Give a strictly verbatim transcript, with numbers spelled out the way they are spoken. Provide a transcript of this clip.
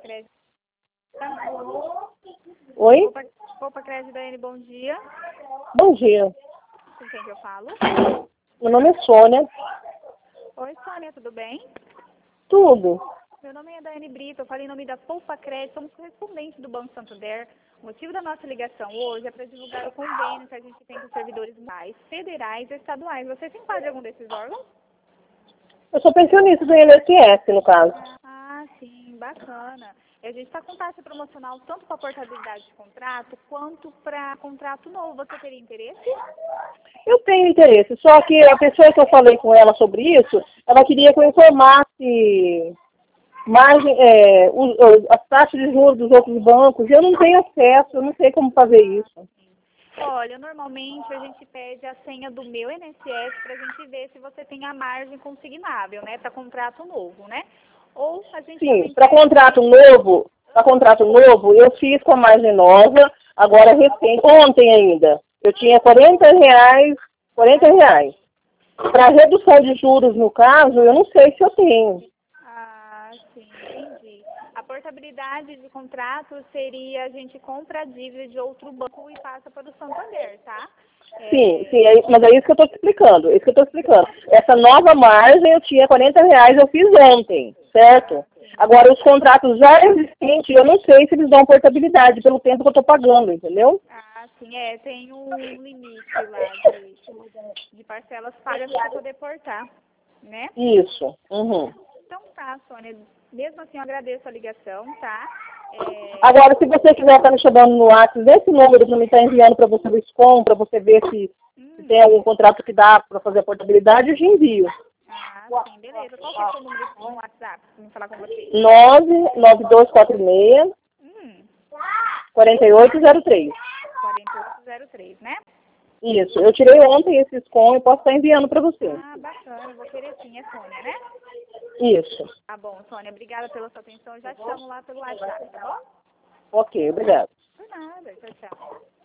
Crédito. Oi? Poupa, Poupa Crédito, Daiane, bom dia. Bom dia. Com quem que eu falo? Meu nome é Sônia. Oi, Sônia, tudo bem? Tudo. Meu nome é Daiane Brito, eu falei em nome da Poupa Crédito, somos correspondentes do Banco Santander. O motivo da nossa ligação hoje é para divulgar o convênio que a gente tem com servidores municipais, federais e estaduais. Você se enquadra em algum desses órgãos? Eu sou pensionista do I N S S, no caso. Ah, sim, bacana. E a gente está com taxa promocional tanto para portabilidade de contrato quanto para contrato novo. Você teria interesse? Eu tenho interesse, só que a pessoa que eu falei com ela sobre isso, ela queria que eu informasse margem, é, os, as taxas de juros dos outros bancos, e eu não tenho acesso, eu não sei como fazer isso. Olha, normalmente a gente pede a senha do meu I N S S para a gente ver se você tem a margem consignável, né, para contrato novo, né? Ou a gente Sim, também para pede... contrato novo, para contrato novo, eu fiz com a margem nova, agora recente, ontem ainda. Eu tinha quarenta reais, quarenta reais. Para redução de juros, no caso, eu não sei se eu tenho. Ah, sim, entendi. A portabilidade de contrato seria a gente compra a dívida de outro banco e passa para o Santander, tá? Sim, É... sim, é, mas é isso que eu estou explicando, é isso que eu estou explicando. Essa nova margem eu tinha quarenta reais, eu fiz ontem, certo? Agora, os contratos já existentes, eu não sei se eles dão portabilidade pelo tempo que eu estou pagando, entendeu? Ah, sim, é, tem um limite lá de, de parcelas pagas para poder portar, né? Isso. Uhum. Então tá, Sônia, mesmo assim eu agradeço a ligação, tá? É... Agora, se você quiser estar me chamando no WhatsApp, desse número que me está enviando para você o SCOM, para você ver se, se Hum. tem algum contrato que dá para fazer a portabilidade, eu te envio. Ah, sim, beleza. Qual que é o seu número no WhatsApp para me falar com você? nove nove dois quatro seis, Hum, quatro oito zero três. quarenta e oito zero três, né? Isso, eu tirei ontem esse SCOM e posso estar enviando para você. Ah, bacana, eu vou querer sim, é Sônia, né? Isso. Tá bom, Sônia, obrigada pela sua atenção. Eu já te chamo lá pelo WhatsApp, tá bom? Ok, obrigado. Por nada, tchau, tchau.